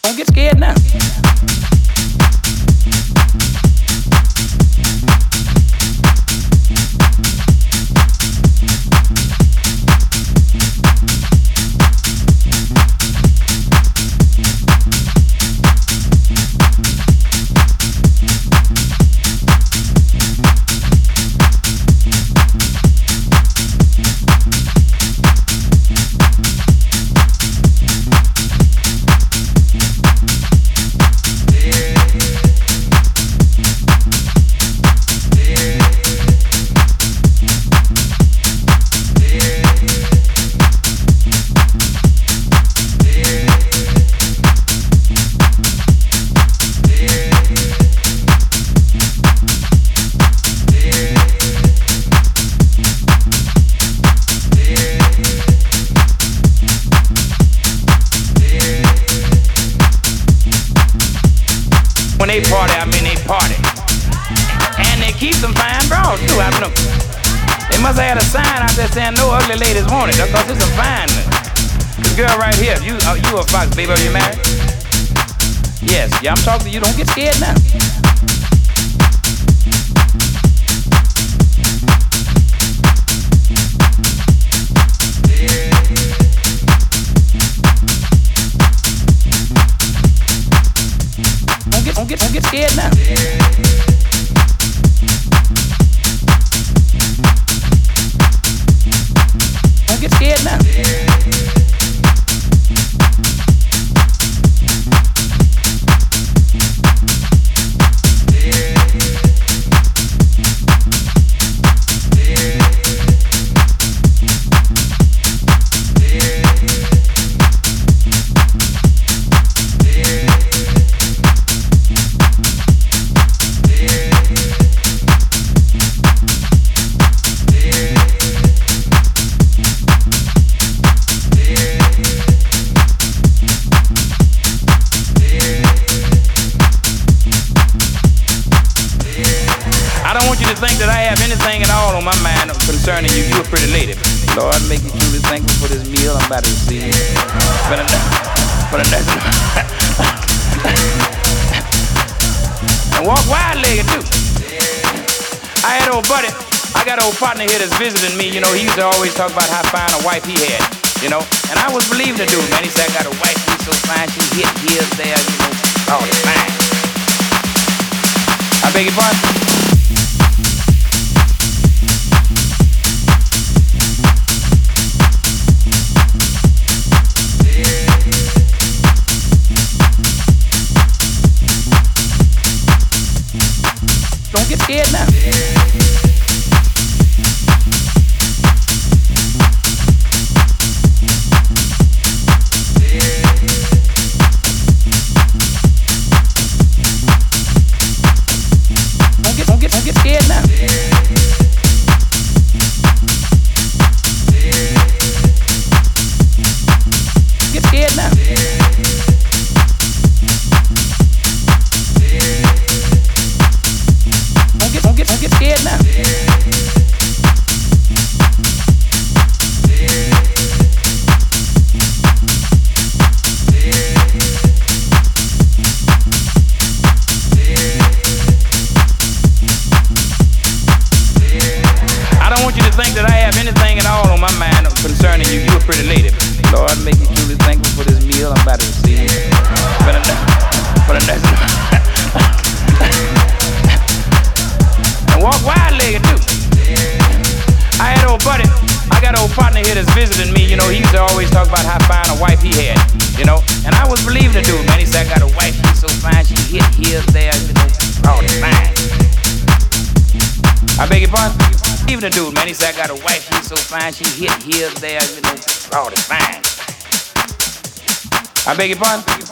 Don't get scared now. When they party, I mean they party. And they keep some fine bras too, I don't know. They must have had a sign out there saying no ugly ladies wanted, because it's some fine. This girl right here, you a fox, baby, are you married? Yes, yeah, I'm talking to you, don't get scared now. Don't get scared now. Don't get scared now. I don't want you to think that I have anything at all on my mind concerning you. You a pretty lady. Lord, make you truly thankful for this meal I'm about to receive. And walk wide-legged too. I had old buddy. I got an old partner here that's visiting me. You know, he used to always talk about how fine a wife he had. You know, and I was believing the dude, man. He said, I got a wife who's so fine, she hit here, there, you know, all the fine. I beg your pardon? Don't get scared now. Don't get scared now. Get scared now. Don't get scared now. I don't want you to think that I have anything at all on my mind concerning you. You a pretty lady. Lord, make you truly thankful for this meal I'm about to receive. And walk wide-legged too. I had old buddy. I got an old partner here that's visiting me. You know, he used to always talk about how fine a wife he had. You know, and I was believing the dude, man. He said, I got a wife, she's so fine, she hit here, there, you know, all the fine. I beg your pardon? Even the dude, man. He said, I got a wife, she's so fine, she hit here, there, you know, all the fine. I beg your pardon?